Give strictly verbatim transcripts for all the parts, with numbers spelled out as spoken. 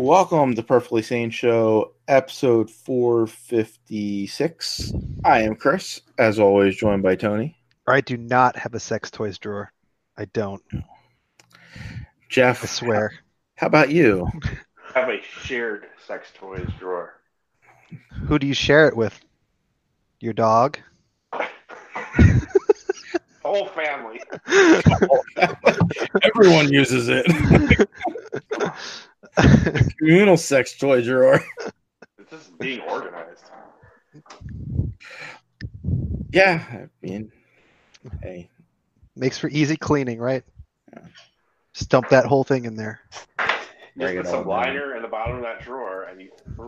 Welcome to Perfectly Sane Show, episode four fifty-six. I am Chris, as always, joined by Tony. I do not have a sex toys drawer. I don't. Jeff, I swear. How, how about you? I have a shared sex toys drawer. Who do you share it with? Your dog? Whole family. Everyone uses it. Communal sex toy drawer. It's just being organized. Yeah, I mean, hey. Makes for easy cleaning, right? Yeah. Just dump that whole thing in there. Just put some liner in the bottom of that drawer, and you throw,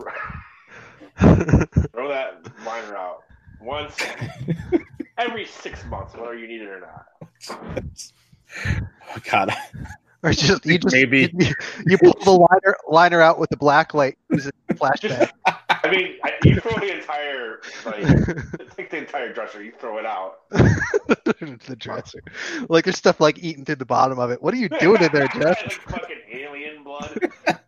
throw that liner out once every six months, whether you need it or not. Oh, God. Or just you just maybe you, you pull the liner liner out with the black light, use a flashbang. I mean, I, you throw the entire like take the entire dresser, you throw it out. The dresser, like there's stuff like eating through the bottom of it. What are you doing in there, Jeff? Like fucking alien blood.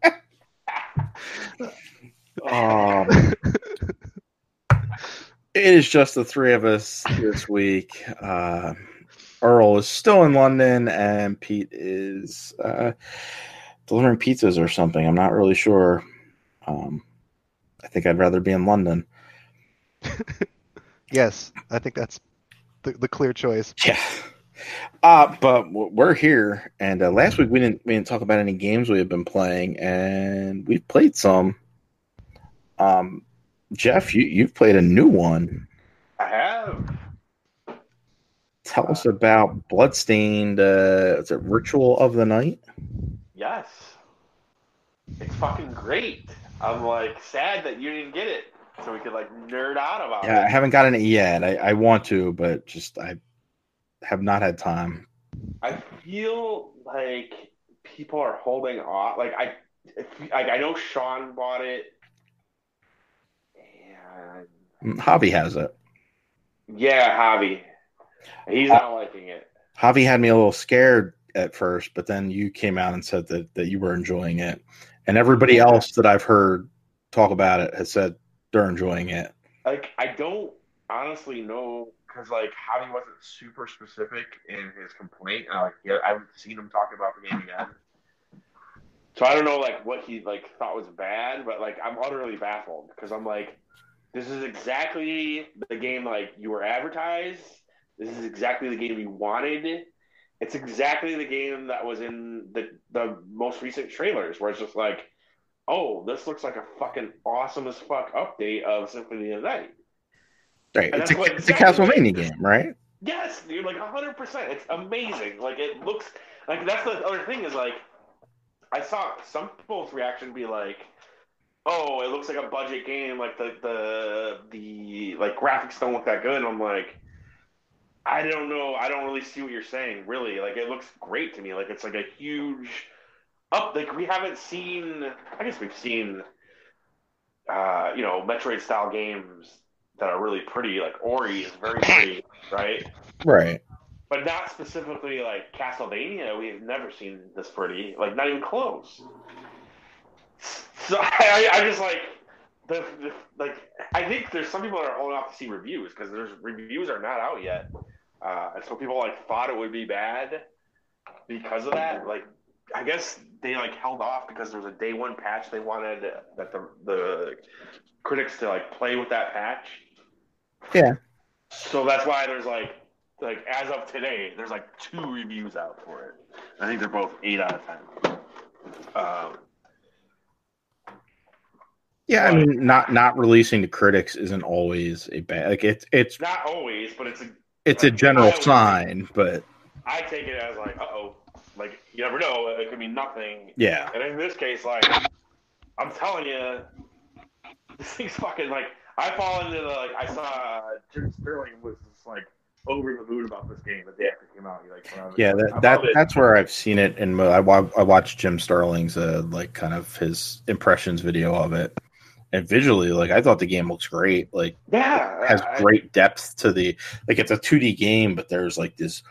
um, it is just the three of us this week. Uh, Earl is still in London, and Pete is uh, delivering pizzas or something. I'm not really sure. Um, I think I'd rather be in London. Yes, I think that's the, the clear choice. Yeah. Uh, but we're here, and uh, last week we didn't we didn't talk about any games we have been playing, and we've played some. Um, Jeff, you you've played a new one. I have. Tell us about Bloodstained. Uh, is it Ritual of the Night? Yes. It's fucking great. I'm like sad that you didn't get it, so we could like nerd out about yeah, it. I haven't gotten it yet. I, I want to, but just I have not had time. I feel like people are holding off. Like I, like I know Sean bought it, and Javi has it. Yeah, Javi. He's not liking it. Javi had me a little scared at first, but then you came out and said that, that you were enjoying it. And everybody yeah. else that I've heard talk about it has said they're enjoying it. Like, I don't honestly know, because, like, Javi wasn't super specific in his complaint. I, like, yeah, I haven't seen him talk about the game again. So I don't know, like, what he, like, thought was bad, but, like, I'm utterly baffled, because I'm like, this is exactly the game, like, you were advertised. This is exactly the game you wanted. It's exactly the game that was in the the most recent trailers, where it's just like, oh, this looks like a fucking awesome as fuck update of Symphony of the Night. Right, it's a, it's a Castlevania game, right? Yes, dude, like one hundred percent. It's amazing. Like, it looks like that's the other thing is like, I saw some people's reaction be like, oh, it looks like a budget game. Like the the the like graphics don't look that good. And I'm like, I don't know. I don't really see what you're saying, really. Like, it looks great to me. Like, it's like a huge up. Like, we haven't seen, I guess we've seen, uh, you know, Metroid-style games that are really pretty. Like, Ori is very pretty, right? Right. But not specifically, like, Castlevania. We've never seen this pretty. Like, not even close. So, I, I just, like, the, the like, I think there's some people that are holding off to see reviews, because there's reviews are not out yet. Uh, and so people like thought it would be bad because of that. Like, I guess they like held off because there was a day one patch. They wanted that the the critics to like play with that patch. Yeah. So that's why there's like like as of today, there's like two reviews out for it. I think they're both eight out of ten. Um, yeah, I mean, not not releasing to critics isn't always a bad. Like it's it's not always, but it's a it's like, a general sign. But I take it as like, uh oh, like you never know. It could mean nothing. Yeah. And in this case, like I'm telling you, this thing's fucking like I fall into the like I saw Jim Sterling was just like over the moon about this game the day after it came out. He like yeah, that, that that's where I've seen it, and I I watched Jim Sterling's uh, like kind of his impressions video of it. And visually, like I thought the game looks great. Like, yeah, it has I, great depth to the like. It's a two D game, but there's like this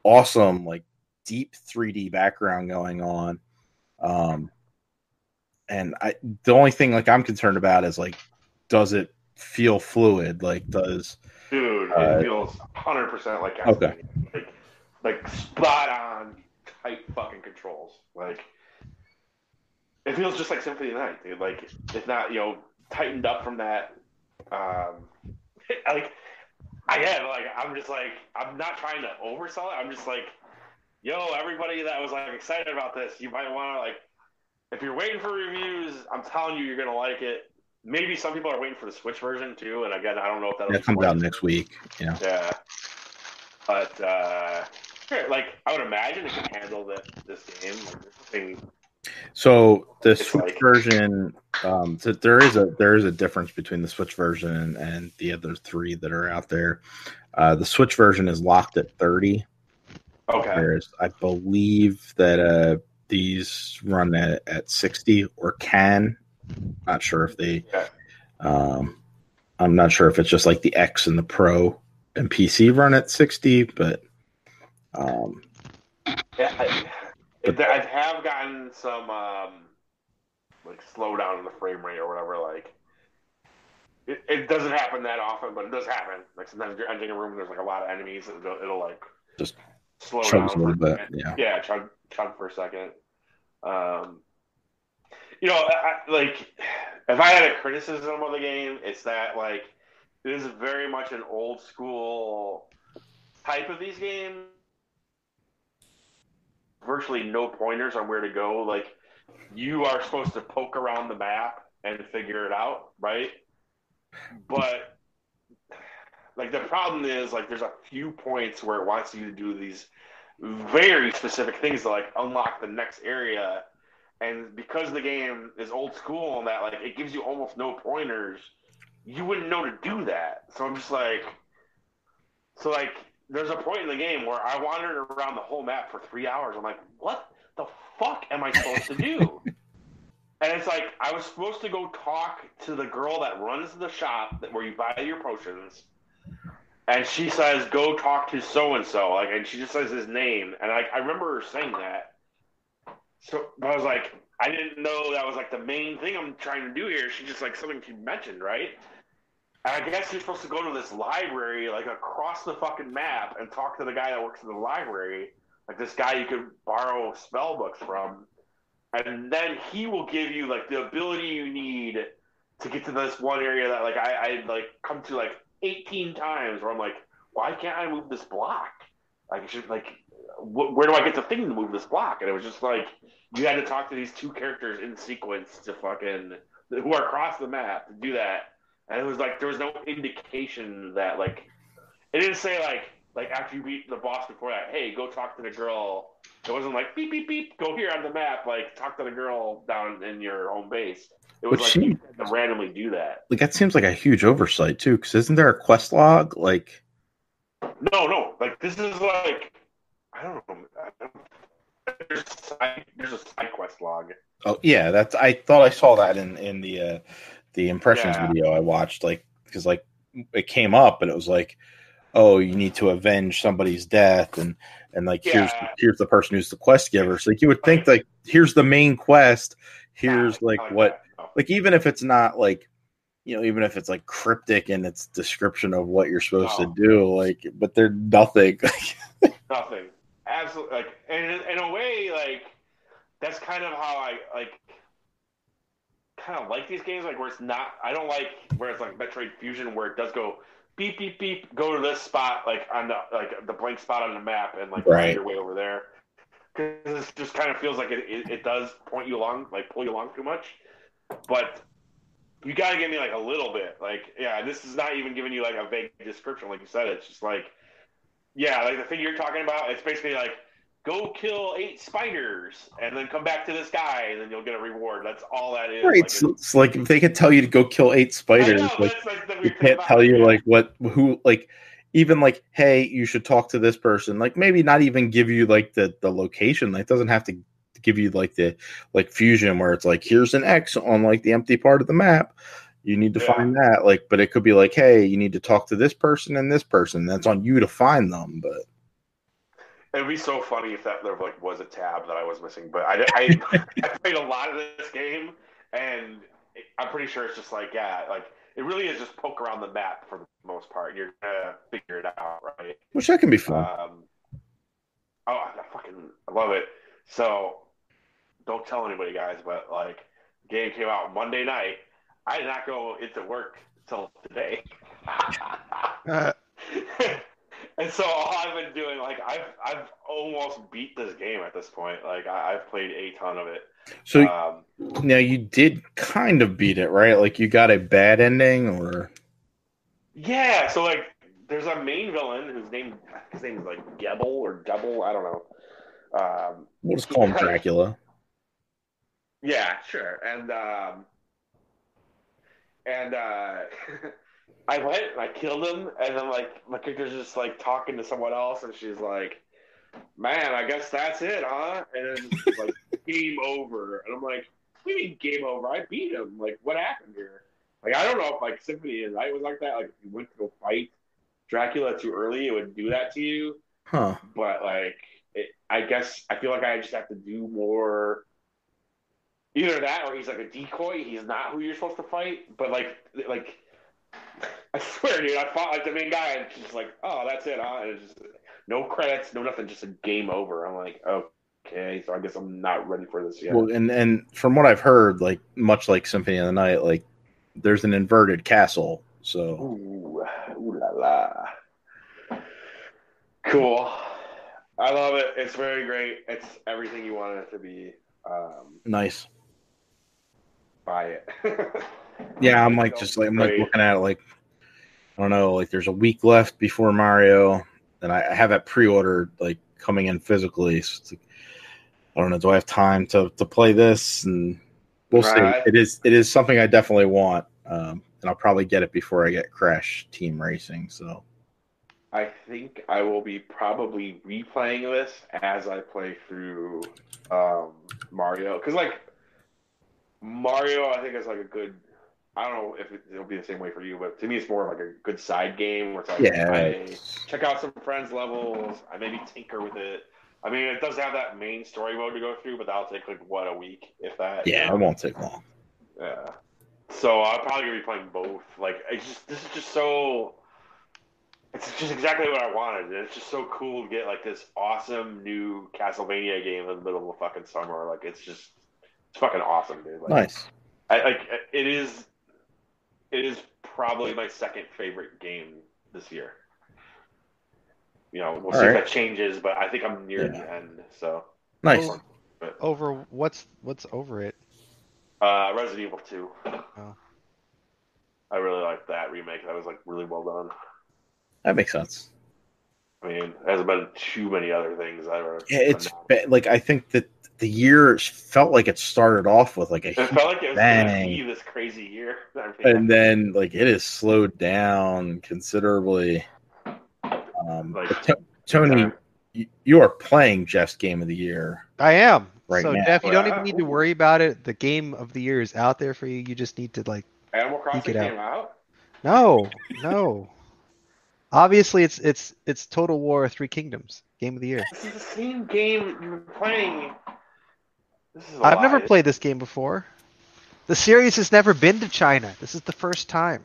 awesome, like deep three D background going on. Um, and I the only thing like I'm concerned about is like, does it feel fluid? Like, does dude? uh, It feels one hundred percent like okay, like like spot on tight fucking controls. Like it feels just like Symphony of the Night, dude. Like it's not you know tightened up from that. Um, like again, like I'm just like I'm not trying to oversell it. I'm just like, yo, everybody that was like excited about this, you might want to like, if you're waiting for reviews, I'm telling you, you're gonna like it. Maybe some people are waiting for the Switch version too, and again, I don't know if that'll that comes out next week. Yeah, yeah, but uh, sure, like I would imagine it can handle this this game. Like, this thing. So the It's Switch like- version, um, so there is a there is a difference between the Switch version and, and the other three that are out there. Uh, the Switch version is locked at thirty, Okay. whereas I believe that uh, these run at, at sixty or can. Not sure if they. Yeah. Um, I'm not sure if it's just like the X and the Pro and P C run at sixty, but um, Yeah, I, it, I have gotten some um, like slowdown in the frame rate or whatever. Like it, it doesn't happen that often, but it does happen. Like sometimes you're entering a room and there's like a lot of enemies, and it'll, it'll like just slow chugs down a little for a bit. second. Yeah. Yeah, chug chug for a second. Um, you know, I, like if I had a criticism of the game, it's that like it is very much an old school type of these games. Virtually no pointers on where to go. Like you are supposed to poke around the map and figure it out, right? But like the problem is like there's a few points where it wants you to do these very specific things to like unlock the next area. And because the game is old school and that like it gives you almost no pointers, you wouldn't know to do that. So I'm just like so like there's a point in the game where I wandered around the whole map for three hours. I'm like, what the fuck am I supposed to do? And it's like I was supposed to go talk to the girl that runs the shop that where you buy your potions, and she says, "Go talk to so and so." Like, and she just says his name, and I I remember her saying that. So I was like, I didn't know that was like the main thing I'm trying to do here. She just like something she mentioned, right? And I guess you're supposed to go to this library, like across the fucking map, and talk to the guy that works in the library, like this guy you could borrow spell books from, and then he will give you like the ability you need to get to this one area that like I, I like come to like eighteen times where I'm like, why can't I move this block? Like, it's just like, wh- where do I get the thing to move this block? And it was just like you had to talk to these two characters in sequence to fucking who are across the map to do that. And it was like there was no indication that like it didn't say like like after you beat the boss before that, hey, go talk to the girl. It wasn't like beep beep beep, go here on the map, like talk to the girl down in your home base. It was Which like seems- you had to randomly do that. Like that seems like a huge oversight too, because isn't there a quest log? Like, No, no, like this is like I don't know. I don't, there's, a side, there's a side quest log. oh yeah, that's I thought I saw that in in the uh, the impressions Yeah. video I watched. Like, because like it came up and it was like, oh, you need to avenge somebody's death, and and like here's Yeah. here's the person who's the quest giver. So like you would think like here's the main quest. Here's Nah, like not what that, no. like even if it's not like, you know, even if it's like cryptic in its description of what you're supposed No. to do, like, but they're nothing. Nothing. Absolutely. Like, and in, in a way, like, that's kind of how I, like, kind of like these games, like, where it's not, I don't like where it's like Metroid Fusion, where it does go beep, beep, beep, go to this spot, like, on the, like, the blank spot on the map, and, like, Right. find your way over there. Because it just kind of feels like it, it, it does point you along, like, pull you along too much. But you got to give me, like, a little bit. Like, yeah, this is not even giving you, like, a vague description, like you said. It's just like, yeah, like the thing you're talking about, it's basically like, go kill eight spiders and then come back to this guy and then you'll get a reward. That's all that is. Right. Like, So it's like if they could tell you to go kill eight spiders, I know, like that's, like, the they weird thing can't about tell it, you yeah. like what who like even like, hey, you should talk to this person. Like maybe not even give you like the the location. Like it doesn't have to give you like the like fusion where it's like here's an X on like the empty part of the map. You need to Yeah. find that. Like, but it could be like, hey, you need to talk to this person and this person. That's on you to find them. But It'd be so funny if that there like was a tab that I was missing. But I, I, I played a lot of this game, and it, I'm pretty sure it's just like yeah, like it really is just poke around the map for the most part. You're gonna figure it out, right? Which that can be fun. Um, oh, I fucking I love it. So don't tell anybody, guys, but like, game came out Monday night. I did not go into work till today. Uh, And so all I've been doing, like, I've I've almost beat this game at this point. Like, I, I've played a ton of it. So Um, now you did kind of beat it, right? Like you got a bad ending, or yeah, so like, there's a main villain whose name his name is like Gebel or Double, I don't know. Um, we'll just call him Dracula. yeah, sure. And um, and uh, I went and I killed him, and then like my character's just like talking to someone else, and she's like, "Man, I guess that's it, huh?" And then she's like, "Game over," and I'm like, "What do you mean game over? I beat him. Like, what happened here?" Like, I don't know if like Symphony of the Night was like that. Like, if you went to go fight Dracula too early, it would do that to you. Huh. But like, it, I guess I feel like I just have to do more. Either that, or he's like a decoy. He's not who you're supposed to fight. But like, like. I swear, dude, I fought like the main guy, and she's like, "Oh, that's it, huh?" And it's just no credits, no nothing, just a game over. I'm like, okay, so I guess I'm not ready for this yet. Well, and and from what I've heard, like much like Symphony of the Night, like there's an inverted castle. So Ooh, ooh la la, cool. I love it. It's very great. It's everything you want it to be. Um, nice. buy it. Yeah, I'm like just like I'm like looking at it like I don't know, like there's a week left before Mario, and I, I have it pre-ordered like coming in physically. So it's like, I don't know, do I have time to, to play this? And we'll Right. see. It is it is something I definitely want, um, and I'll probably get it before I get Crash Team Racing. So I think I will be probably replaying this as I play through um, Mario, because like Mario, I think is like a good. I don't know if it, it'll be the same way for you, but to me, it's more like a good side game where it's like yeah, I check out some friends' levels. I maybe tinker with it. I mean, it does have that main story mode to go through, but that'll take like what a week, if that. yeah, you know? it won't take long. Yeah. So I'm probably gonna be playing both. Like, it's just this is just so. It's just exactly what I wanted. And it's just so cool to get like this awesome new Castlevania game in the middle of the fucking summer. Like, it's just it's fucking awesome, dude. Like, Nice. I like it is. It is probably my second favorite game this year. You know, we'll All see right. if that changes, but I think I'm near Yeah. the end. So Nice. Oh. Over what's what's over it? uh, Resident Evil two. Oh. I really liked that remake. That was like really well done. That makes sense. I mean, there hasn't been too many other things that are. Yeah, it's like I think that the year felt like it started off with like a It felt like it was bang. going to be this crazy year. And then like it has slowed down considerably. Um, Like, but T- Tony, yeah. you, you are playing Jeff's Game of the Year. I am. Right so now. Jeff, you don't Wow. even need to worry about it. The game of the year is out there for you. You just need to like Animal Crossing Geek it came out. no, no. Obviously, it's it's it's Total War Three Kingdoms Game of the Year. This is the same game you've been playing. This is a I've lie. never played this game before. The series has never been to China. This is the first time,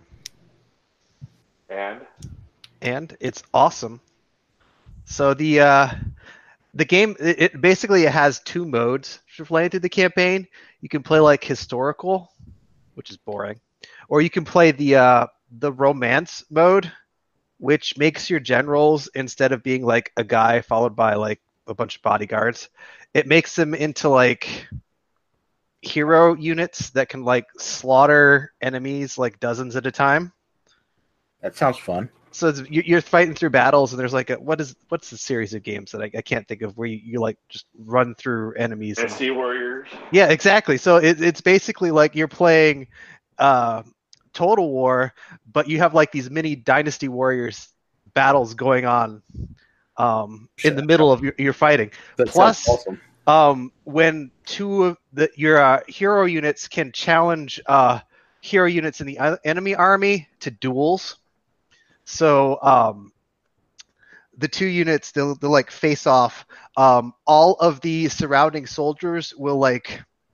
And and it's awesome. So the uh, the game it, it basically it has two modes for playing through the campaign. You can play like historical, which is boring, or you can play the uh, the romance mode, which makes your generals, instead of being like a guy followed by like a bunch of bodyguards, it makes them into like hero units that can like slaughter enemies like dozens at a time. That sounds fun. So it's, you- you're fighting through battles, and there's like a what is what's the series of games that I, I can't think of where you, you like just run through enemies. And, Dynasty Warriors. yeah, exactly. So it, it's basically like you're playing uh, Total War, but you have like these mini Dynasty Warriors battles going on um, in the middle of your, your fighting. That Plus- sounds awesome. Um, when two of the, your uh, hero units can challenge uh, hero units in the uh, enemy army to duels. So um, the two units, they'll, they'll like face off. Um, all of the surrounding soldiers will like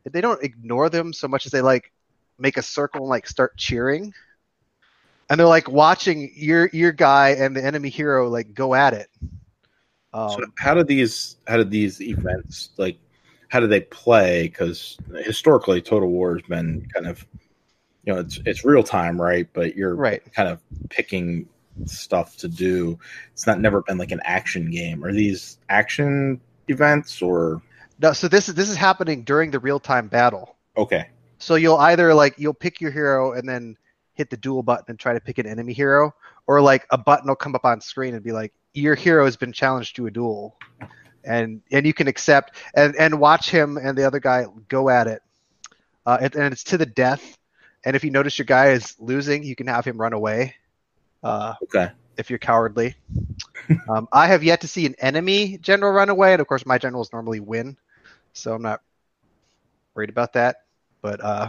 they don't ignore them so much as they like make a circle and like start cheering. And they're like watching your your guy and the enemy hero like go at it. Um, so how do these how did these events like how do they play? Because historically, Total War has been kind of you know it's it's real time, right? But you're right. kind of picking stuff to do. It's not never been like an action game. Are these action events or no? So this is this is happening during the real time battle. Okay. So you'll either like you'll pick your hero and then hit the duel button and try to pick an enemy hero, or like a button will come up on screen and be like, your hero has been challenged to a duel, and and you can accept and and watch him and the other guy go at it, uh, and, and it's to the death. And if you notice your guy is losing, you can have him run away. Uh, okay. If you're cowardly. um, I have yet to see an enemy general run away, and of course my generals normally win, so I'm not worried about that. But uh,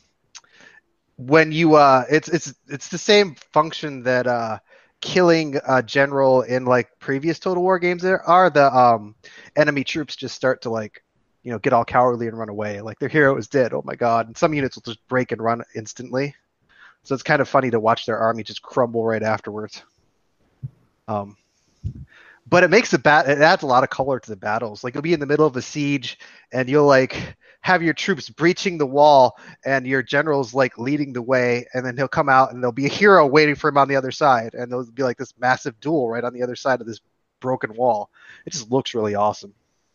when you uh it's it's it's the same function that uh killing a general in like previous Total War games there are. The um enemy troops just start to like you know get all cowardly and run away, like their hero is dead, oh my god, and some units will just break and run instantly. So it's kind of funny to watch their army just crumble right afterwards. Um but it makes the bat it adds a lot of color to the battles. Like you'll be in the middle of a siege and you'll like have your troops breaching the wall and your general's like leading the way, and then he'll come out and there'll be a hero waiting for him on the other side, and there'll be like this massive duel right on the other side of this broken wall. It just looks really awesome.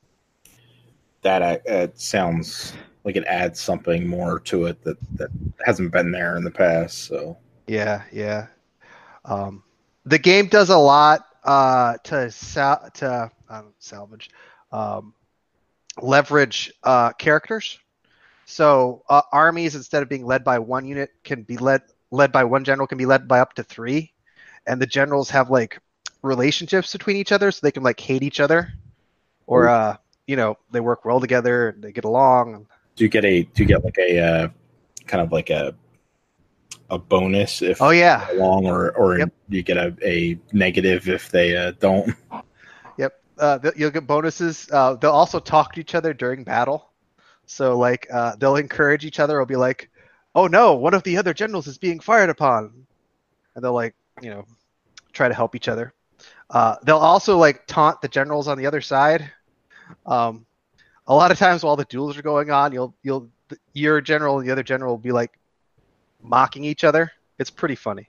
That uh, it sounds like it adds something more to it that, that hasn't been there in the past. So yeah, yeah. Um, the game does a lot uh, to sal- to uh, salvage. Um, leverage uh, characters. So uh, armies, instead of being led by one unit, can be led led by one general, can be led by up to three, and the generals have like relationships between each other, so they can like hate each other, or uh, you know they work well together and they get along. Do you get a do you get like a uh, kind of like a a bonus if oh yeah they get along, or or yep. you get a, a negative if they uh, don't? Yep. Uh, you'll get bonuses. Uh, they'll also talk to each other during battle. So, like, uh, they'll encourage each other. It'll be like, oh, no, one of the other generals is being fired upon. And they'll, like, you know, try to help each other. Uh, they'll also, like, taunt the generals on the other side. Um, a lot of times while the duels are going on, you'll, you'll, your general and the other general will be, like, mocking each other. It's pretty funny.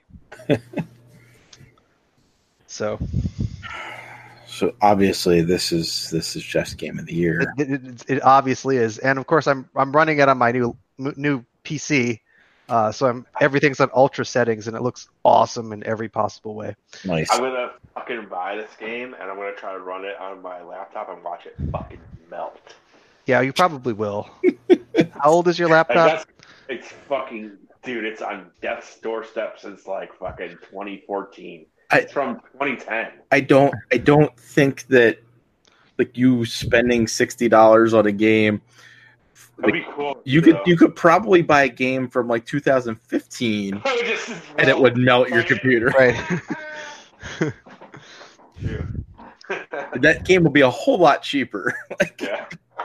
so... So obviously, this is this is Jeff's game of the year. It, it, it obviously is, and of course, I'm I'm running it on my new new P C, uh, so I'm everything's on ultra settings, and it looks awesome in every possible way. Nice. I'm gonna fucking buy this game, and I'm gonna try to run it on my laptop and watch it fucking melt. Yeah, you probably will. How old is your laptop? It's fucking dude. It's on death's doorstep since like fucking twenty fourteen. I, it's from twenty ten. I don't. I don't think that like you spending sixty dollars on a game. Like, That'd be cool. You could. You could probably buy a game from like two thousand fifteen, just, and it would melt your computer. Right. That game will be a whole lot cheaper. like, yeah.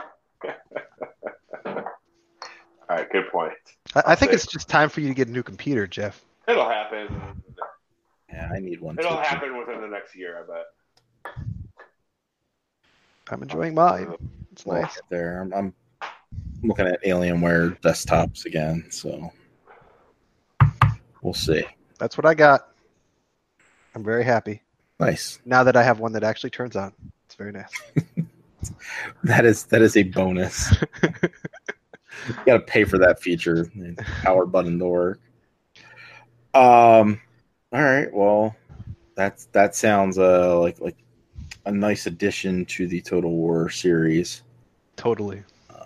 All right. Good point. I, I think it's just time for you to get a new computer, Jeff. It'll happen. Yeah, I need one. It'll too. happen within the next year, I bet. I'm enjoying mine. It's Well, nice. there, I'm, I'm looking at Alienware desktops again, so we'll see. That's what I got. I'm very happy Nice. now that I have one that actually turns on. It's very nice. That is that is a bonus. You got to pay for that feature, power button to work. Um. All right. Well, that's that sounds uh like like a nice addition to the Total War series. Totally. Uh,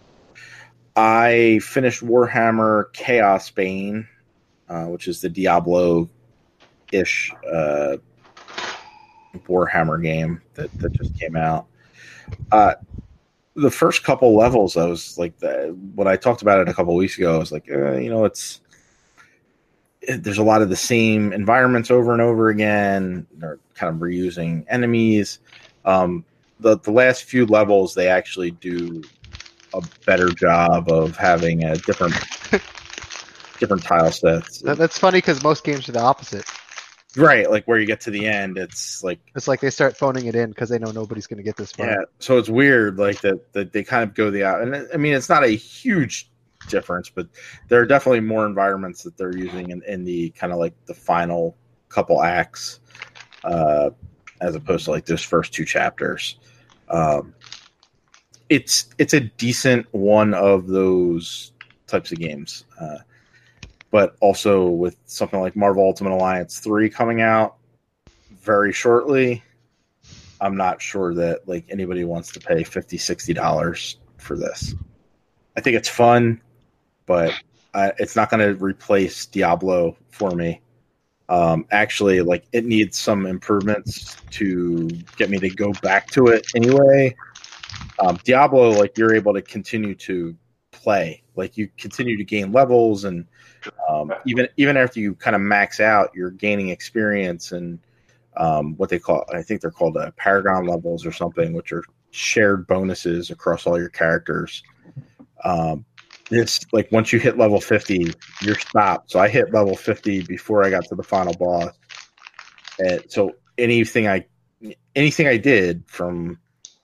I finished Warhammer Chaos Bane, uh, which is the Diablo-ish uh, Warhammer game that, that just came out. Uh, the first couple levels, I was like, the, when I talked about it a couple weeks ago, I was like, uh, you know, it's there's a lot of the same environments over and over again. They're kind of reusing enemies. Um, the the last few levels, they actually do a better job of having a different different tile sets. That, that's funny because most games are the opposite. Right, like where you get to the end, it's like It's like they start phoning it in because they know nobody's going to get this far. yeah. So it's weird, like that that they kind of go the out. And I mean, it's not a huge difference, but there are definitely more environments that they're using in, in the kind of like the final couple acts, uh, as opposed to like those first two chapters. Um, it's it's a decent one of those types of games. Uh, but also with something like Marvel Ultimate Alliance three coming out very shortly, I'm not sure that like anybody wants to pay fifty dollars, sixty dollars for this. I think it's fun, but uh, it's not going to replace Diablo for me. Um, actually, like it needs some improvements to get me to go back to it anyway. Um, Diablo, like you're able to continue to play, like you continue to gain levels, and um, even even after you kind of max out, you're gaining experience and um, what they call, I think they're called uh, Paragon levels or something, which are shared bonuses across all your characters. Um, it's like once you hit level fifty, you're stopped. So I hit level fifty before I got to the final boss, and so anything I anything I did from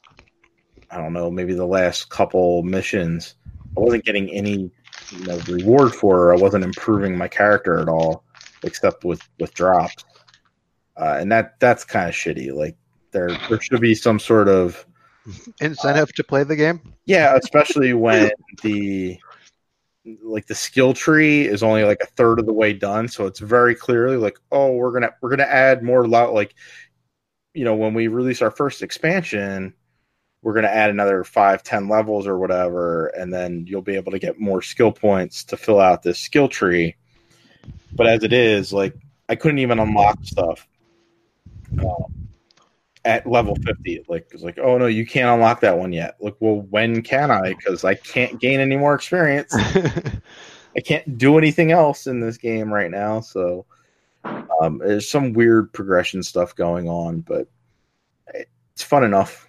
I don't know, maybe the last couple missions, I wasn't getting any you know, reward for it. I wasn't improving my character at all, except with, with drops. Uh, and that that's kind of shitty. Like there there should be some sort of incentive uh, to play the game. Yeah, especially when the like the skill tree is only like a third of the way done, so it's very clearly like, oh, we're gonna we're gonna add more lo- like you know when we release our first expansion, we're gonna add another five, ten levels or whatever, and then you'll be able to get more skill points to fill out this skill tree. But as it is, like I couldn't even unlock stuff um, at level fifty. Like it's like, oh no, you can't unlock that one yet. Like, well, when can I? Because I can't gain any more experience. I can't do anything else in this game right now. So um, there's some weird progression stuff going on, but it's fun enough.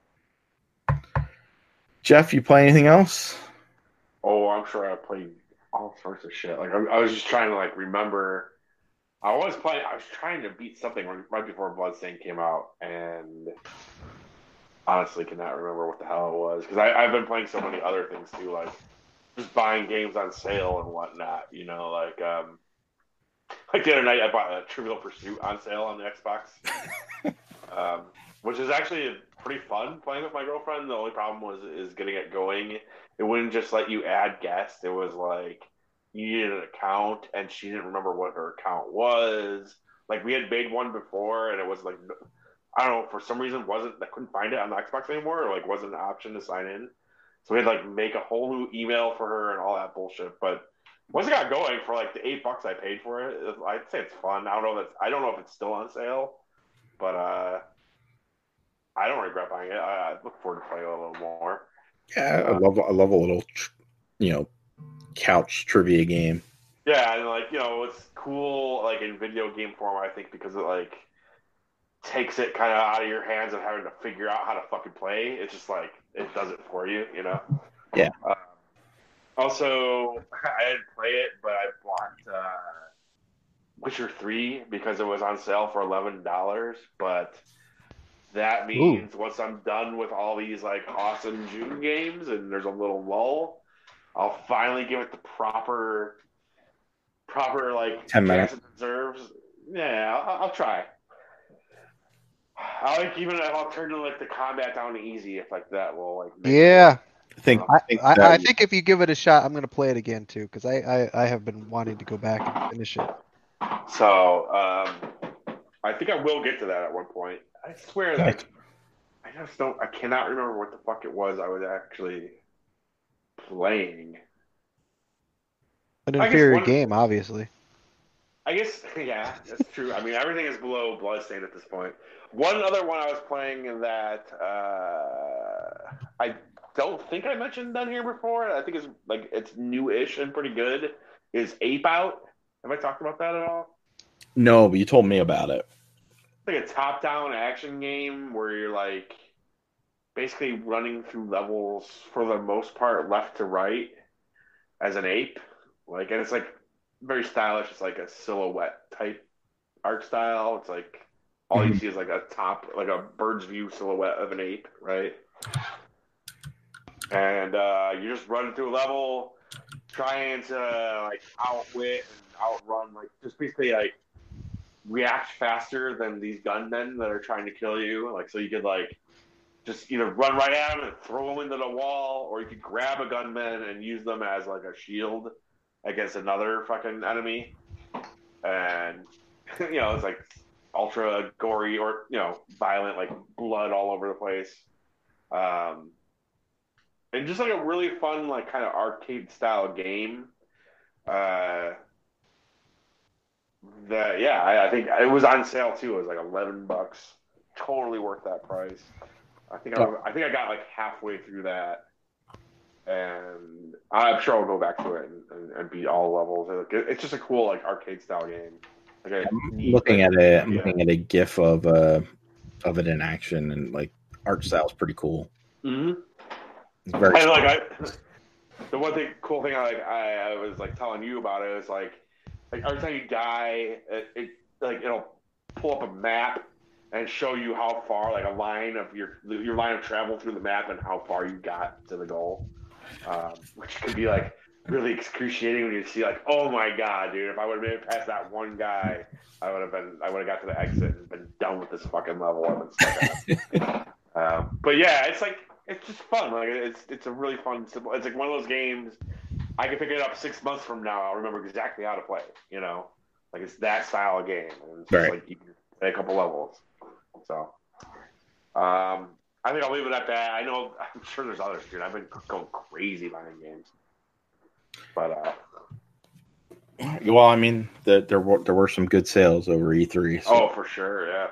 Jeff, you play anything else? Oh, I'm sure I played all sorts of shit. Like I, I was just trying to like remember. I was playing. I was trying to beat something right before Bloodstained came out, and honestly, cannot remember what the hell it was because I've been playing so many other things too, like just buying games on sale and whatnot. You know, like um, like the other night I bought a Trivial Pursuit on sale on the Xbox, um, which is actually pretty fun playing with my girlfriend. The only problem was is getting it going. It wouldn't just let you add guests. It was like you needed an account, and she didn't remember what her account was. Like we had made one before, and it was like I don't know for some reason wasn't I couldn't find it on the Xbox anymore, or like wasn't an option to sign in. So we had like make a whole new email for her and all that bullshit. But once it got going for like the eight bucks I paid for it, I'd say it's fun. I don't know if it's, I don't know if it's still on sale, but uh, I don't regret buying it. I, I look forward to playing a little more. Yeah, I love I love a little, you know, couch trivia game. Yeah, and like you know, it's cool like in video game form. I think because it like takes it kind of out of your hands of having to figure out how to fucking play. It's just like it does it for you, you know. Yeah. Uh, also, I didn't play it, but I bought uh, Witcher three because it was on sale for eleven dollars. But that means Ooh. once I'm done with all these like awesome June games and there's a little lull, I'll finally give it the proper, proper like ten minutes it deserves. Yeah, I'll, I'll try. I like even if I'll turn to like the combat down to easy if like that will like. Make yeah, it, I think. I, think, I, I think if you give it a shot, I'm gonna play it again too because I, I I have been wanting to go back and finish it. So um, I think I will get to that at one point. I swear that like, I just don't. I cannot remember what the fuck it was I was actually playing. An inferior one, game, obviously. I guess, yeah, that's true. I mean, everything is below Bloodstained at this point. One other one I was playing that uh, I don't think I mentioned on here before. I think it's like it's new-ish and pretty good. Is Ape Out? Have I talked about that at all? No, but you told me about it. It's like a top-down action game where you're like basically running through levels for the most part left to right as an ape. Like, and it's like very stylish. It's like a silhouette type art style. It's like all you Mhm. see is like a top, like a bird's view silhouette of an ape, right? And uh, you're just running through a level, trying to like outwit and outrun, like just basically like react faster than these gunmen that are trying to kill you. Like, so you could like just either run right at them and throw them into the wall, or you could grab a gunman and use them as like a shield against another fucking enemy. And you know, it's like ultra gory or you know, violent, like blood all over the place. Um, and just like a really fun, like kind of arcade style game. Uh, that yeah, I, I think it was on sale too. It was like eleven bucks, totally worth that price. I think I, I think I got like halfway through that, and I'm sure I'll go back to it and, and, and beat all levels. It, it's just a cool like arcade style game. Like a I'm neat, looking like, at it. I'm yeah. looking at a GIF of uh of it in action, and like art style's pretty cool. Mm-hmm. It's very And like I, the one thing, cool thing I like I, I was like telling you about it is like like every time you die, it, it like it'll pull up a map and show you how far, like a line of your your line of travel through the map and how far you got to the goal, um, which could be like really excruciating when you see like, oh my god, dude, if I would have made it past that one guy, I would have been, I would have got to the exit and been done with this fucking level. I've been stuck on. um, but yeah, it's like it's just fun. Like it's it's a really fun, simple. It's like one of those games. I can pick it up six months from now. I'll remember exactly how to play. You know, like it's that style of game. And it's just Right. like you can play a couple levels. So, um, I think I'll leave it at that. I know, I'm sure there's others, dude. I've been going crazy buying games, but uh, well. I mean, the, there were there were some good sales over E three. So. oh, for sure, yeah.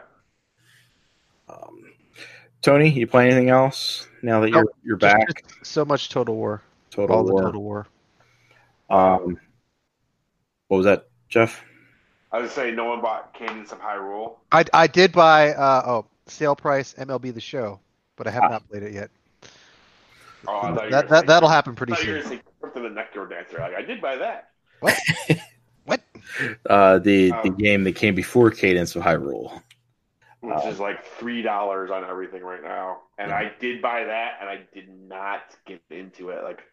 Um, Tony, you play anything else now that you're Nope, you're Just- back? just so much Total War. Total all War. the Total War. Um, what was that, Jeff? I would say no one bought Cadence of Hyrule. I, I did buy uh, oh sale price M L B The Show, but I have Ah. not played it yet. Oh, I thought you were That, gonna that say- that'll happen I pretty thought you were soon. going to say Crypt of the Nectar Dancer. Like, I did buy that. What? What? Uh, the Um, the game that came before Cadence of Hyrule. Which Uh, is like three dollars on everything right now, and Yeah. I did buy that, and I did not get into it. Like,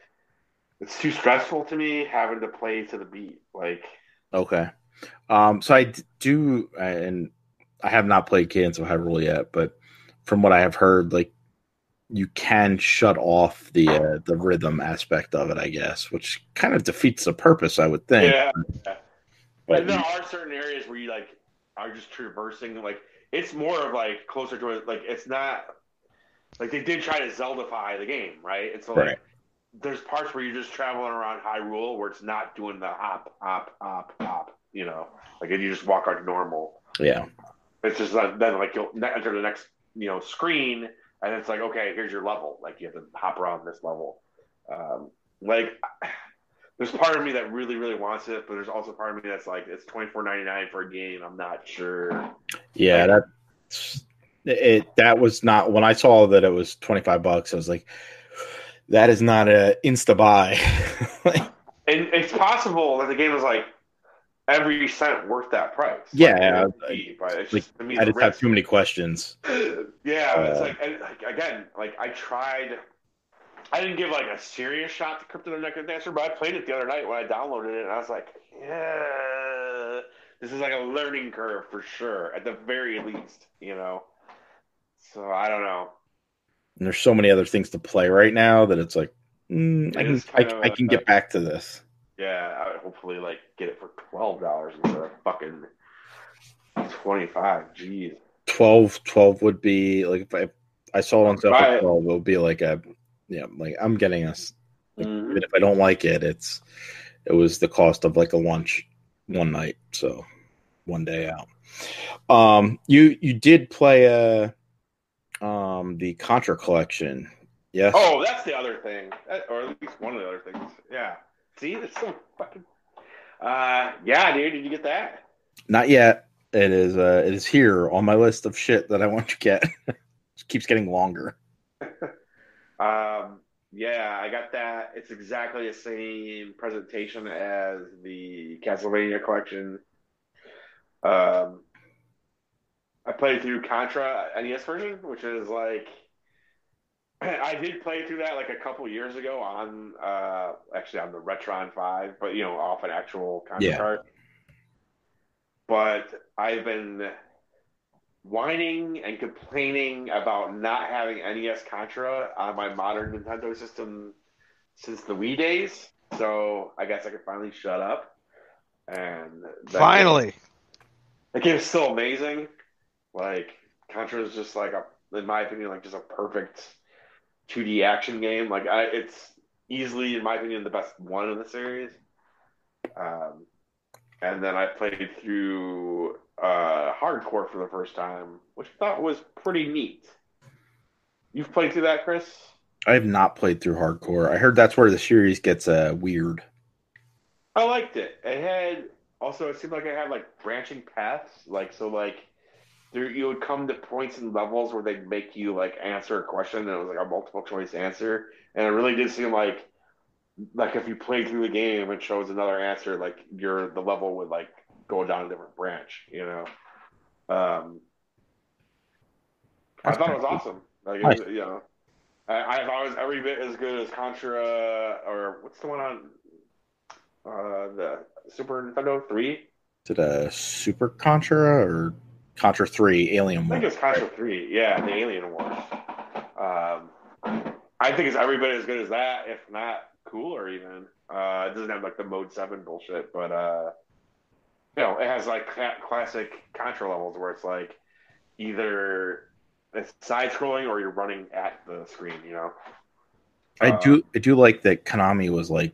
it's too stressful to me having to play to the beat. Like, Okay. Um, so I d- do, and I have not played Cadence of Hyrule yet, but from what I have heard, like you can shut off the uh, the rhythm aspect of it, I guess, which kind of defeats the purpose, I would think. yeah. But And there are certain areas where you like are just traversing. Like, it's more of like closer to it. Like, it's not like they did try to Zeldify the game, right? It's so, like Right. there's parts where you're just traveling around Hyrule where it's not doing the hop, hop, hop, hop. You know, like you just walk like normal. yeah, It's just like, then like you'll ne- enter the next you know screen, and it's like, okay, here's your level. Like you have to hop around this level. Um, like there's part of me that really really wants it, but there's also part of me that's like, it's twenty-four ninety-nine for a game. I'm not sure. yeah. Like- That it that was not when I saw that it was twenty five bucks. I was like, that is not a insta buy. Like, And it's possible that the game is like every cent worth that price. Yeah, Like, it- but it's like, just, to me, I the just have risk- too many questions. Yeah, it's Uh, like, and like again, like I tried. I didn't give like a serious shot to Crypt of the Nectar Dancer, but I played it the other night when I downloaded it, and I was like, yeah, this is like a learning curve for sure, at the very least, you know. So I don't know. And there's so many other things to play right now that it's like, mm, It I can is kind I, of I can a- get back to this. Yeah, I would hopefully like get it for twelve dollars instead of fucking twenty five. Jeez. twelve, twelve would be like if I, if I saw it on sale Buy for it. twelve, it would be like a yeah, like I'm getting us. Like, Mhm. even if I don't like it, it's it was the cost of like a lunch one night, so one day out. Um, you you did play a um the Contra collection, yes? Oh, that's the other thing, That- or at least one of the other things. Yeah. See, there's so fucking. Uh, yeah, dude. Did you get that? Not yet. It is uh it is here on my list of shit that I want to get. It keeps getting longer. Um, yeah, I got that. It's exactly the same presentation as the Castlevania collection. Um, I played through Contra N E S version, which is like I did play through that like a couple years ago on uh actually on the Retron five, but you know, off an actual Contra Yeah. cart. But I've been whining and complaining about not having N E S Contra on my modern Nintendo system since the Wii days. So I guess I can finally shut up. And that game, Finally. that game is still amazing. Like Contra is just like a, in my opinion, like just a perfect two D action game. Like I, it's easily, in my opinion, the best one in the series. Um, and then I played through uh, Hardcore for the first time, which I thought was pretty neat. You've played through that, Chris? I have not played through Hardcore. I heard that's where the series gets uh, weird. I liked it. It had also it seemed like it had like branching paths. Like so like there you would come to points and levels where they'd make you like answer a question and it was like a multiple choice answer. And it really did seem like like if you played through the game and chose another answer, like your the level would like go down a different branch, you know. Um I That's thought it pretty was cool. awesome. Like it Nice. was, you know. I, I thought it was every bit as good as Contra or what's the one on uh the Super Nintendo three? Is it a Super Contra or Contra three Alien I think War? it's Contra three. Yeah, the Alien Wars. Um, I think it's every bit as good as that, if not cooler even. Uh, it doesn't have like the Mode seven bullshit, but uh, you know, it has like classic Contra levels where it's like either it's side scrolling or you're running at the screen, you know. I Um, do I do like that Konami was like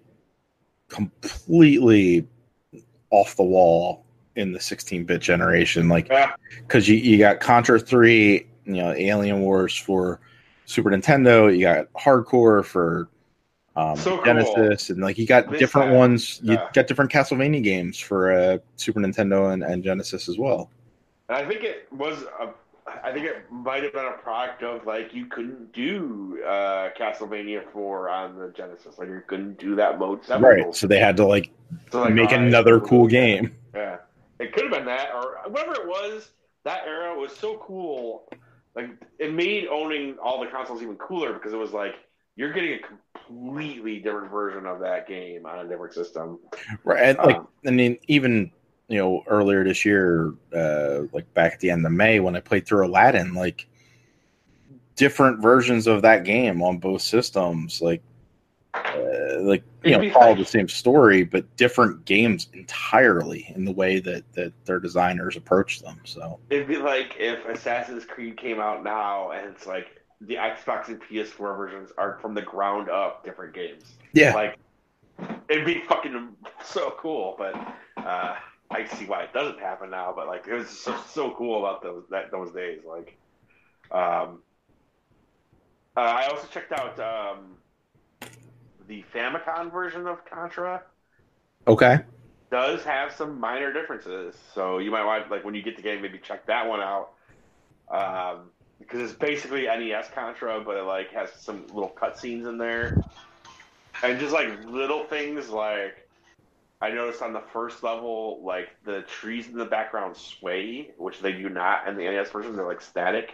completely off the wall in the sixteen-bit generation, like yeah, because you, you got Contra three, you know, Alien Wars for Super Nintendo, you got Hardcore for um, so cool. Genesis, and like you got This different had, ones. You yeah. got different Castlevania games for uh, Super Nintendo and, and Genesis as well. And I think it was a, I think it might have been a product of like you couldn't do uh, Castlevania four on the Genesis, like you couldn't do that Mode seven Right. So bullshit. they had to like So like, all make right, another we'll do cool it. Yeah, game. yeah. It could have been that or whatever it was. That era was so cool. Like it made owning all the consoles even cooler because it was like you're getting a completely different version of that game on a different system. Right. And like Um, I mean, even you know, earlier this year, uh, like back at the end of May when I played through Aladdin, like different versions of that game on both systems, like uh, like you it'd know, be follow like the same story, but different games entirely in the way that that their designers approach them. So it'd be like if Assassin's Creed came out now and it's like the Xbox and P S four versions are from the ground up different games. yeah, Like it'd be fucking so cool, but uh, I see why it doesn't happen now. But like it was so, so cool about those that those days. Like um, uh, I also checked out um, the Famicom version of Contra. okay, Does have some minor differences, so you might want like when you get the game, maybe check that one out. Um, because it's basically N E S Contra, but it like has some little cutscenes in there, and just like little things like I noticed on the first level, like the trees in the background sway, which they do not in the N E S version. They're like static,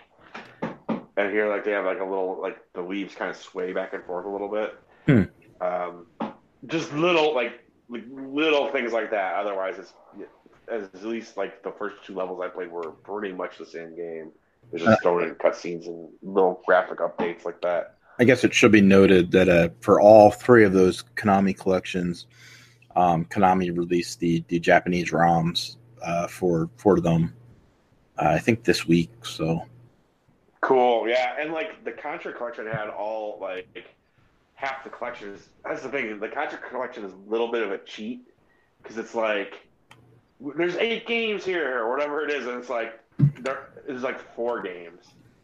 and here like they have like a little like the leaves kind of sway back and forth a little bit. hmm. Um, just little like, like little things like that. Otherwise, it's as at least like the first two levels I played were pretty much the same game. It's Uh, just thrown in cutscenes and little graphic updates like that. I guess it should be noted that uh, for all three of those Konami collections, um, Konami released the the Japanese ROMs uh, for for them. Uh, I think this week. So Cool, yeah, and like the Contra collection had all like half the collection is. That's the thing. The Contra collection is a little bit of a cheat because it's like there's eight games here or whatever it is, and it's like there is like four games,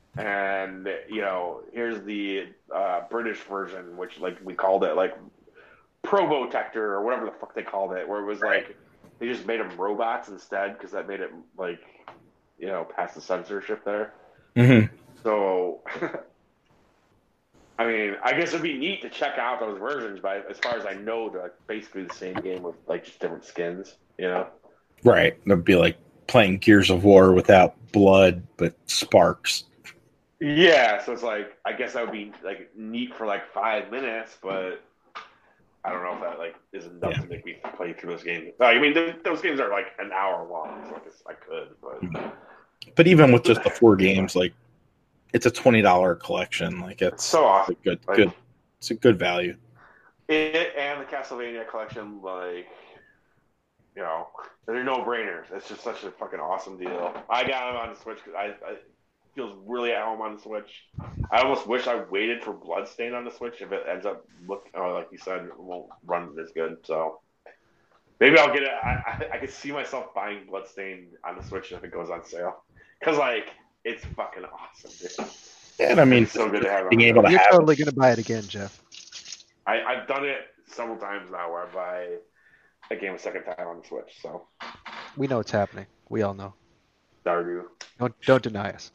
and you know here's the uh, British version, which like we called it like Probotector or whatever the fuck they called it, where it was like they just made them robots instead because that made it like you know past the censorship there. mm-hmm. So I mean, I guess it'd be neat to check out those versions, but as far as I know, they're like basically the same game with like just different skins. You know? Right. It'd be like playing Gears of War without blood, but sparks. Yeah. So it's like I guess that would be like neat for like five minutes, but I don't know if that like is enough Yeah. to make me play through those games. I mean, th- those games are like an hour long, so I guess I could, but But even with just the four games, like it's a twenty dollar collection. Like it's so awesome. a good, Like, good. It's a good value. It and the Castlevania collection, like, you know, they're no brainers. It's just such a fucking awesome deal. I got them on the Switch because I, I it feels really at home on the Switch. I almost wish I waited for Bloodstain on the Switch if it ends up look oh, like you said, it won't run as good. So maybe I'll get it. I, I I could see myself buying Bloodstain on the Switch if it goes on sale because like it's fucking awesome, dude. And I mean, It's so good to have it being on able to You're have totally gonna buy it again, Jeff. I, I've done it several times now where I buy a game a second time on the Switch. So We know what's happening. We all know. Stardew. Don't don't deny us.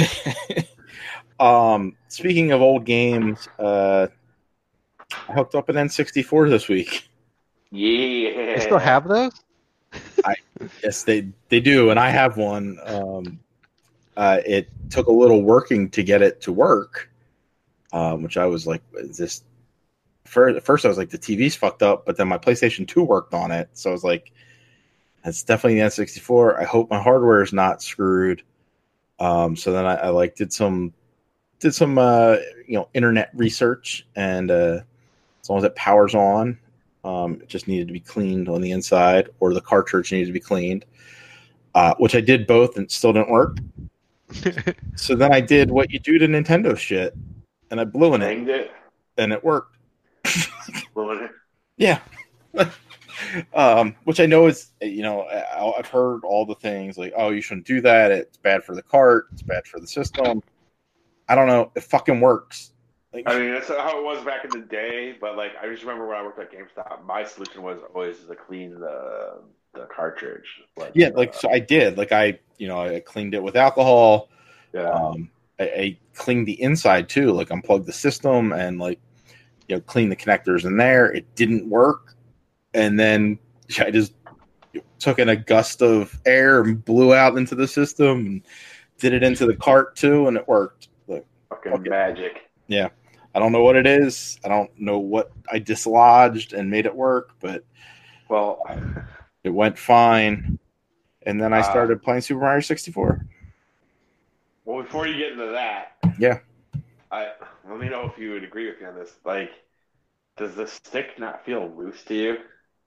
um, speaking of old games, uh, I hooked up an N sixty-four this week. Yeah. They still have those? Yes, they they do, and I have one. Um, uh, it took a little working to get it to work, um, which I was like, is this? First, at first, I was like, the T V's fucked up, but then my PlayStation two worked on it, so I was like, it's definitely the N sixty-four. I hope my hardware is not screwed. Um, so then I, I like did some did some uh, you know internet research, and uh, as long as it powers on, um, it just needed to be cleaned on the inside, or the cartridge needed to be cleaned, uh, which I did both, and it still didn't work. So then I did what you do to Nintendo shit, and I blew in it, Hanged it. and it worked. Blew it. Yeah. um, which I know is, you know, I, I've heard all the things like, oh, you shouldn't do that. It's bad for the cart. It's bad for the system. I don't know. It fucking works. Like, I mean, that's how it was back in the day. But like, I just remember when I worked at GameStop, my solution was always to clean the the cartridge. Like, yeah, like so I did. Like I, you know, I cleaned it with alcohol. yeah. Um, I, I cleaned the inside too. Like unplugged the system and like, you know, clean the connectors in there. It didn't work. And then I just took in a gust of air and blew out into the system and did it into the cart too, and it worked. Like, fucking okay. magic. Yeah. I don't know what it is. I don't know what I dislodged and made it work, but Well, it went fine. And then I Uh, started playing Super Mario sixty-four. well, before you get into that, Yeah. I let me know if you would agree with me on this. Like, does the stick not feel loose to you?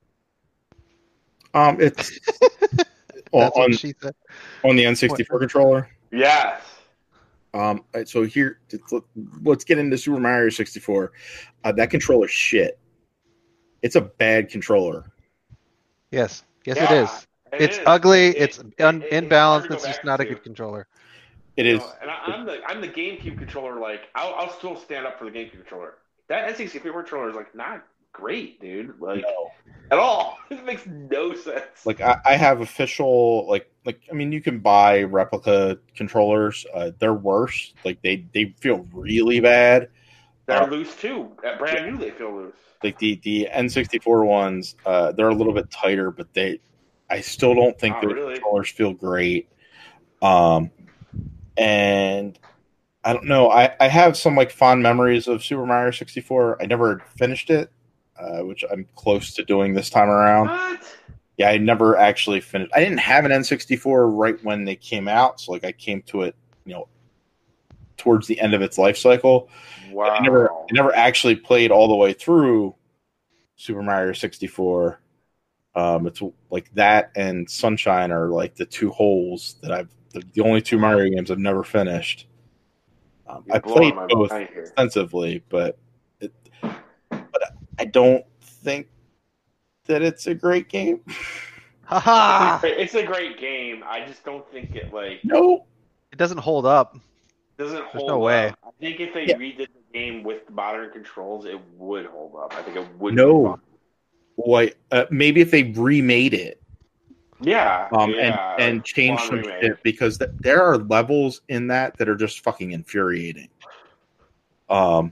Um, it's on, That's what she said. on the N sixty-four controller. Yes. Um, so here, let's get into Super Mario sixty-four. Uh, that controller's shit. It's a bad controller. Yes. Yes, Yeah, it is. it It's is. ugly. It- it's it- un- it- it's hard imbalanced. to go It's just back not a to. good controller. It You is. know, and I, I'm the I'm the GameCube controller. Like, I'll, I'll still stand up for the GameCube controller. That N sixty-four controller is like not great, dude. Like No. at all. It makes no sense. Like I, I have official like like I mean you can buy replica controllers. Uh, they're worse. Like they they feel really bad. They're uh, loose too. At brand new, they feel loose. Like the the N sixty-four ones, uh, they're a little bit tighter, but they I still don't think Not the really. controllers feel great. Um, and I don't know. I, I have some like fond memories of Super Mario sixty-four. I never finished it, uh, which I'm close to doing this time around. What? Yeah, I never actually finished. I didn't have an N sixty-four right when they came out, so like I came to it, you know, towards the end of its life cycle. Wow. I never, I never actually played all the way through Super Mario sixty-four. Um, it's like that and Sunshine are like the two holes that I've the, the only two Mario games I've never finished. Um, You're I played blowing my both mind here. extensively, but it, but I don't think that it's a great game. Haha! It's a, great, it's a great game. I just don't think it like No, It doesn't hold up. doesn't hold no way. up. I think if they Yeah. redid the game with modern controls, it would hold up. I think it would. No. be fun. Why? Uh, maybe if they remade it. Yeah. Um, yeah, and, and like change full-on some remake. shit because th- there are levels in that that are just fucking infuriating. Um,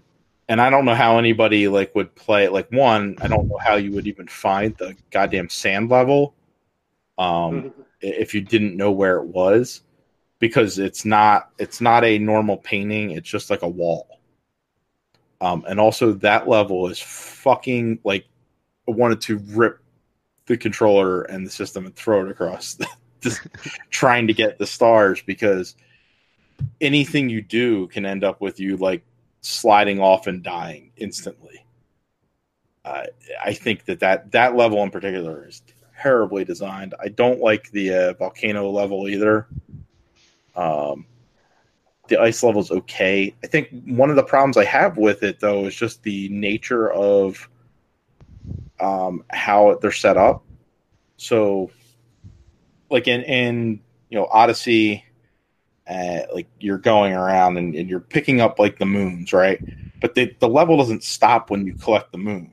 and I don't know how anybody like would play it. Like one, I don't know how you would even find the goddamn sand level, um, if you didn't know where it was, because it's not it's not a normal painting. It's just like a wall. Um, and also that level is fucking like I wanted to rip the controller and the system and throw it across, just trying to get the stars, because anything you do can end up with you like sliding off and dying instantly. Uh, I think that, that that level in particular is terribly designed. I don't like the uh, volcano level either. Um, the ice level is okay. I think one of the problems I have with it, though, is just the nature of um, how they're set up. So, like in, in you know Odyssey, uh, like you're going around and, and you're picking up like the moons, right? But the the level doesn't stop when you collect the moon.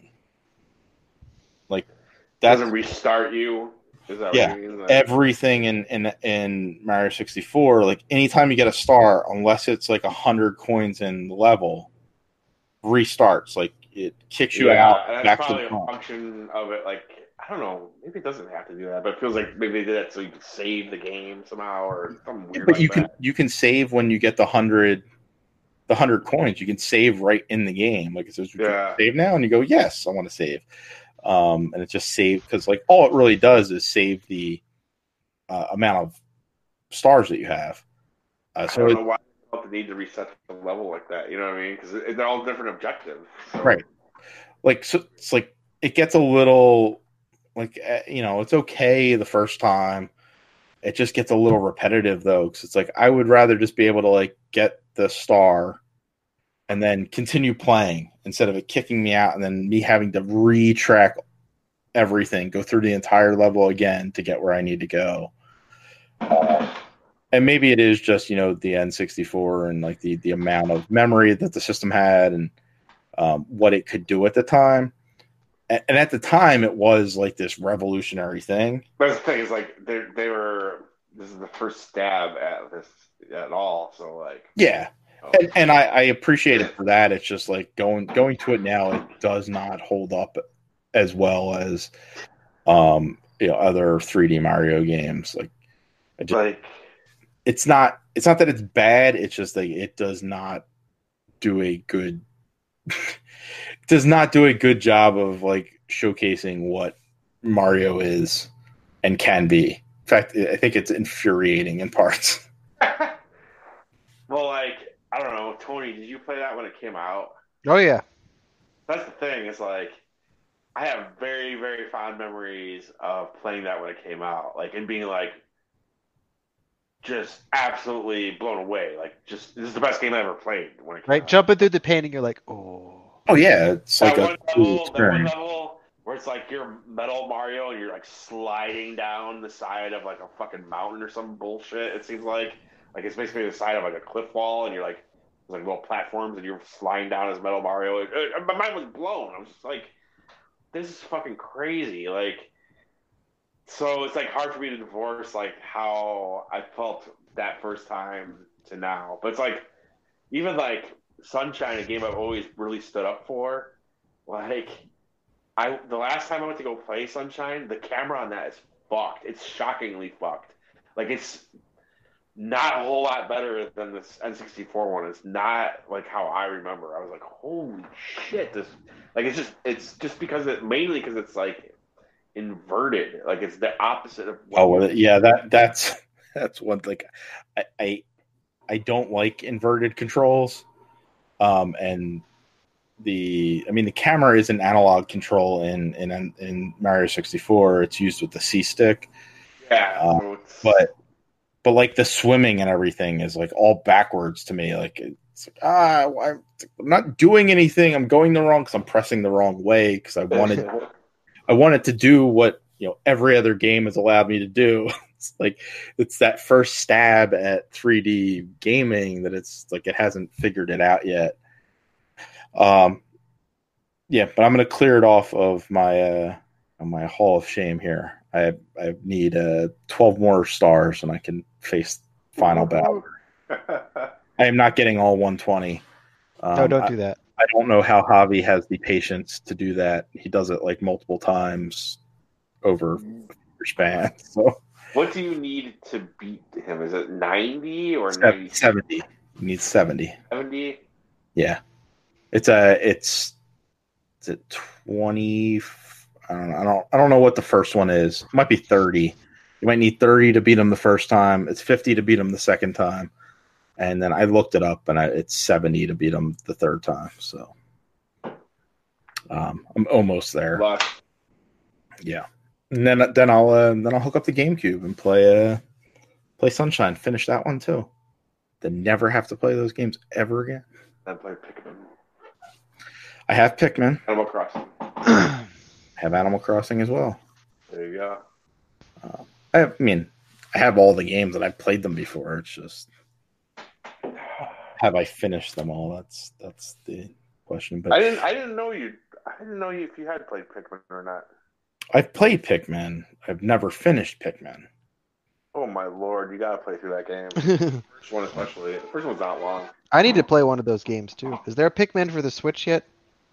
Like that doesn't restart you. Is that yeah, what you mean? everything in, in in Mario sixty-four, like anytime you get a star, unless it's like a hundred coins in the level, restarts. Like it kicks you yeah, out and back that's to probably the a front. function of it. Like I don't know, maybe it doesn't have to do that, but it feels like maybe they did that so you can save the game somehow or something weird But like you that. can you can save when you get the hundred the hundred coins. You can save right in the game. Like it says, Yeah. save now, and you go, yes, I want to save. Um, and it just save because like all it really does is save the uh, amount of stars that you have. Uh, so I don't it, know why they felt the need to reset the level like that. You know what I mean? Because they're all different objectives. So. right, like so it's like it gets a little like uh, you know it's okay the first time. It just gets a little repetitive though, because it's like I would rather just be able to like get the star and then continue playing instead of it kicking me out and then me having to retrack everything, go through the entire level again to get where I need to go. Uh, and maybe it is just, you know, the N sixty-four and like the, the amount of memory that the system had and um, what it could do at the time. And, and at the time, it was like this revolutionary thing. But the thing is, like, they they were, this is the first stab at this at all. So, like, yeah. And, and I, I appreciate it for that. It's just like going going to it now, it does not hold up as well as um, you know other three D Mario games. Like, I just, like it's not it's not that it's bad. It's just like it does not do a good it does not do a good job of like showcasing what Mario is and can be. In fact, I think it's infuriating in parts. well, like. I don't know, Tony, did you play that when it came out? Oh, yeah. That's the thing. It's like, I have very, very fond memories of playing that when it came out. Like, and being like, just absolutely blown away. Like, just, this is the best game I ever played when it came Right? out. Jumping through the painting, you're like, oh. Oh, yeah. It's that like one a cool level, that one experience. level where it's like you're Metal Mario and you're like sliding down the side of like a fucking mountain or some bullshit, it seems like. Like, it's basically the side of, like, a cliff wall, and you're, like, there's, like, little platforms, and you're flying down as Metal Mario. It, it, my mind was blown. I was just like, this is fucking crazy. Like, so it's, like, hard for me to divorce, like, how I felt that first time to now. But it's, like, even, like, Sunshine, a game I've always really stood up for, like, I the last time I went to go play Sunshine, the camera on that is fucked. It's shockingly fucked. Like, it's not a whole lot better than this N sixty-four one. It's not like how I remember. I was like, holy shit, this like it's just it's just because it mainly because it's like inverted. Like it's the opposite of what Oh well, yeah, that that's that's one thing. I, I I don't like inverted controls. Um and the I mean the camera is an analog control in in in Mario sixty-four. It's used with the C stick. Yeah. Uh, So it's, but But like the swimming and everything is like all backwards to me. Like it's like, ah, I'm not doing anything. I'm going the wrong because I'm pressing the wrong way because I wanted I wanted to do what you know every other game has allowed me to do. It's like it's that first stab at three D gaming that it's like it hasn't figured it out yet. Um, yeah, but I'm gonna clear it off of my uh, my Hall of Shame here. I I need uh, twelve more stars and I can face final battle. I am not getting all one twenty. Um, No, don't I, do that. I don't know how Javi has the patience to do that. He does it like multiple times over a span. So What do you need to beat him? Is it ninety or seventy. ninety? seventy. You need seventy. seventy? Yeah. It's a it's is it twenty I don't know. I don't I don't know what the first one is. It might be thirty. You might need thirty to beat him the first time. It's fifty to beat him the second time. And then I looked it up, and I, it's seventy to beat him the third time. So um, I'm almost there. Luck. Yeah, and then then I'll uh, then I'll hook up the GameCube and play uh, play Sunshine. Finish that one too. Then never have to play those games ever again. I play Pikmin. I have Pikmin. Animal Crossing. I have Animal Crossing as well. There you go. Uh, I, have, I mean, I have all the games and I've played them before. It's just. Have I finished them all? That's that's the question. But I didn't. I didn't know you. I didn't know you if you had played Pikmin or not. I've played Pikmin. I've never finished Pikmin. Oh my lord! You gotta play through that game. First one especially. The first one's not long. I need to play one of those games too. Is there a Pikmin for the Switch yet?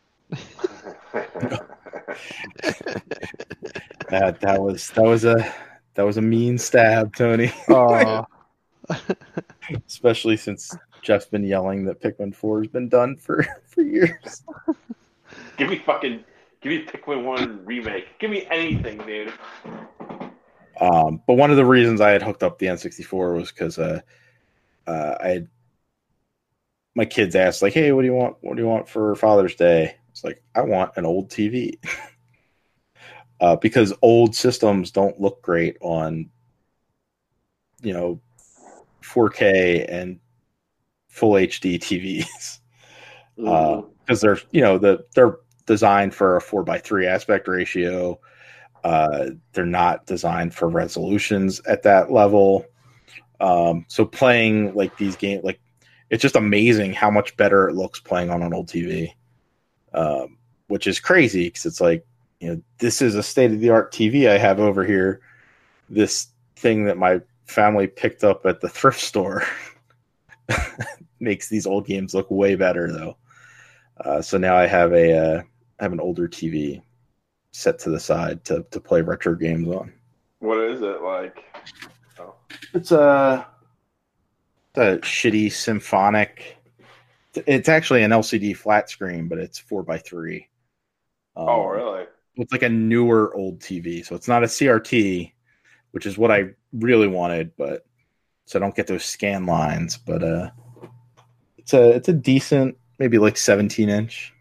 that that was that was a that was a mean stab, Tony. Oh. Especially since Jeff's been yelling that Pikmin four has been done for, for years. Give me fucking, give me Pikmin one remake. Give me anything, dude. Um, but one of the reasons I had hooked up the N sixty-four was because uh, uh, I had my kids asked like, "Hey, what do you want? What do you want for Father's Day?" It's like, I want an old T V uh, because old systems don't look great on, you know, four K and full H D T Vs because uh, they're you know the they're designed for a four by three aspect ratio. Uh, they're not designed for resolutions at that level. Um, so playing like these games, like it's just amazing how much better it looks playing on an old T V, um, which is crazy because it's like, you know, this is a state of the art T V I have over here. This thing that my family picked up at the thrift store makes these old games look way better though. Uh, so now I have a uh, I have an older T V set to the side to, to play retro games on. What is it like? Oh. It's a, a shitty symphonic. It's actually an L C D flat screen, but it's four by three. Um, oh, really? It's like a newer old T V, so it's not a C R T, which is what I really wanted, but so I don't get those scan lines. But uh, it's a it's a decent, maybe like seventeen inch.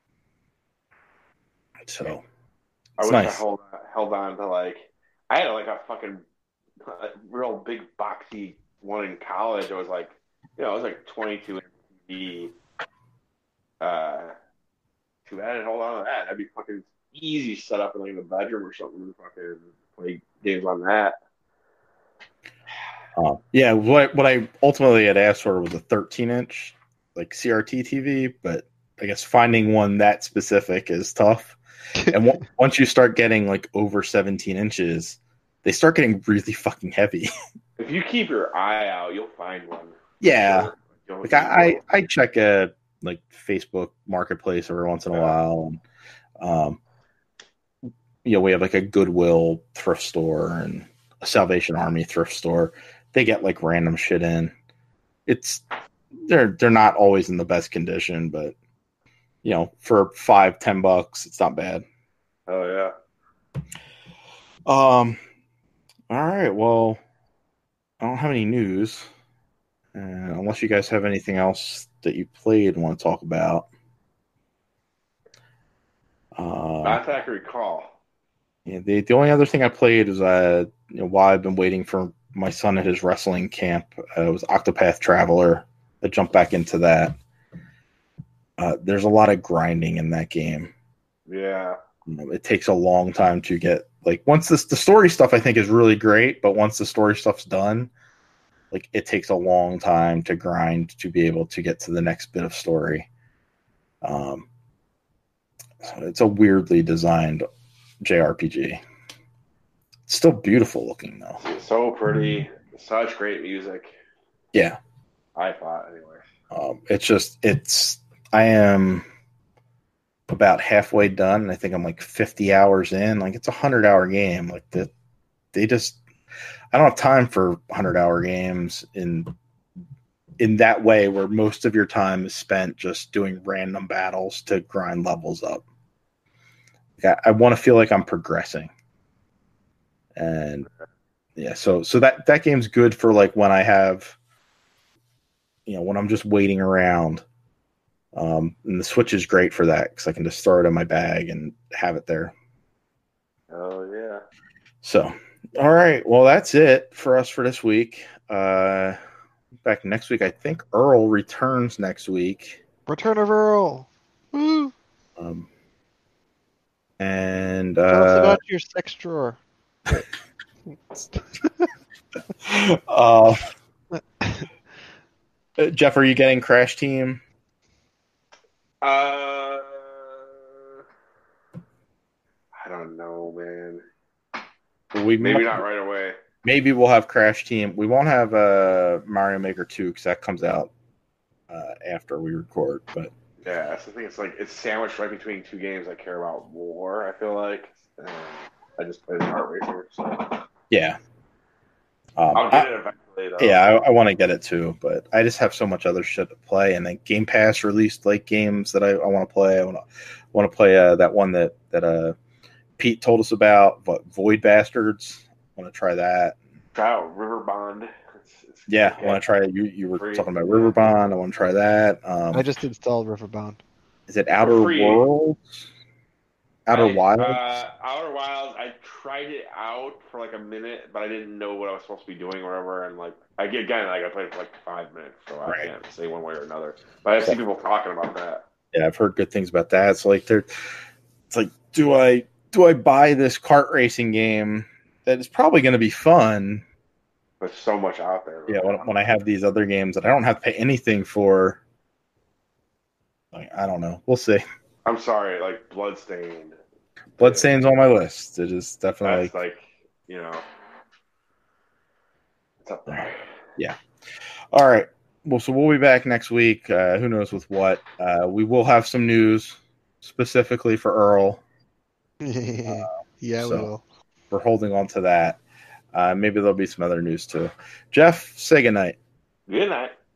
So. I It's wish nice. I held, held on to like I had like a fucking uh, real big boxy one in college. It was like, you know, it was like twenty-two inch T V. Uh, too bad I didn't hold on to that. That'd be fucking easy set up in like the bedroom or something to fucking play games on that. Uh, yeah, what what I ultimately had asked for was a thirteen inch like C R T T V, but I guess finding one that specific is tough. And w- once you start getting like over seventeen inches, they start getting really fucking heavy. If you keep your eye out, you'll find one. Yeah, Sure. like I, I I check a like Facebook Marketplace every once in a Yeah. while, and um, you know, we have like a Goodwill thrift store and a Salvation Army thrift store. They get like random shit in. It's they're they're not always in the best condition, but you know, for five, ten bucks, it's not bad. Oh yeah. Um. All right. Well, I don't have any news, uh, unless you guys have anything else that you played and want to talk about. Uh, Not that I can recall. yeah, the the only other thing I played is uh, you know, while I've been waiting for my son at his wrestling camp, uh, it was Octopath Traveler. I jumped back into that. Uh, there's a lot of grinding in that game. Yeah. You know, it takes a long time to get like once this the story stuff I think is really great, but once the story stuff's done, like it takes a long time to grind to be able to get to the next bit of story. Um, so it's a weirdly designed J R P G. It's still beautiful looking though. It's so pretty. Such great music. Yeah. I thought, anyway. Um, it's just it's I am about halfway done. I think I'm like fifty hours in. Like it's a hundred hour game. Like the, they just, I don't have time for hundred hour games in in that way where most of your time is spent just doing random battles to grind levels up. Like I, I want to feel like I'm progressing. And yeah, so so that that game's good for like when I have, you know, when I'm just waiting around. Um, and the Switch is great for that because I can just throw it in my bag and have it there. Oh yeah. So, all right, well that's it for us for this week. Uh, back next week, I think Earl returns next week. Return of Earl. Woo! Um, and Tell us uh, about your sex drawer. uh, Jeff, are you getting Crash Team? Uh, I don't know, man. We Maybe might, not right away. Maybe we'll have Crash Team. We won't have uh, Mario Maker two because that comes out uh, after we record. But yeah, that's the thing. It's like it's sandwiched right between two games I care about more. I feel like and I just played Kart Racer, so yeah, um, I'll get I, it eventually. Though. Yeah, I, I want to get it too, but I just have so much other shit to play. And then Game Pass released like games that I, I want to play. I want to want to play uh, that one that that uh, Pete told us about, what, Void Bastards. I want to try that. Try out River Bond. It's, it's Yeah, okay. I want to try it. You you were Free. talking about River Bond. I want to try that. Um, I just installed Riverbound. is it Outer free. Worlds? Outer I, Wilds? Uh, Outer Wilds. I tried it out for like a minute, but I didn't know what I was supposed to be doing or whatever. And like, I again, like I played for like five minutes, so I Right. can't say one way or another. But I see people talking about that. Yeah, I've heard good things about that. It's like they're, it's like, do I do I buy this kart racing game that is probably going to be fun? There's so much out there. Yeah, when, when I have these other games that I don't have to pay anything for, like, I don't know. We'll see. I'm sorry, like Bloodstained. Bloodstained's on my list. It is definitely That's like, you know, it's up there. Yeah. All right. Well, so we'll be back next week. Uh, who knows with what? Uh, we will have some news specifically for Earl. yeah, we so- will. We're holding on to that. Uh, maybe there'll be some other news too. Jeff, say goodnight. Good night.